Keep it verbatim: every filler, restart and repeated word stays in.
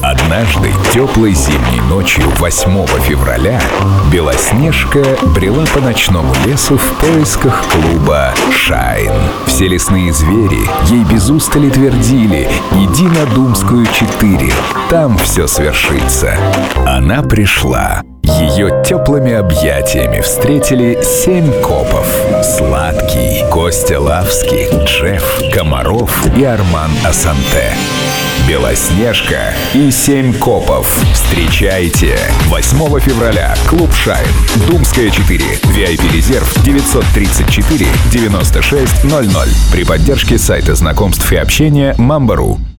Однажды, теплой зимней ночью восьмого февраля, Белоснежка брела по ночному лесу в поисках клуба «Шайн». Все лесные звери ей без устали твердили: «Иди на Думскую четыре, там все свершится». Она пришла. Ее теплыми объятиями встретили семь копов: Сладкий, Костя Лавский, Джефф, Комаров и Арман Асанте. Белоснежка и семь копов. Встречайте! восьмого февраля. Клуб «Шайн». Думская четыре. ви ай пи-резерв девятьсот тридцать четыре девяносто шесть ноль ноль. При поддержке сайта знакомств и общения Мамба точка ру.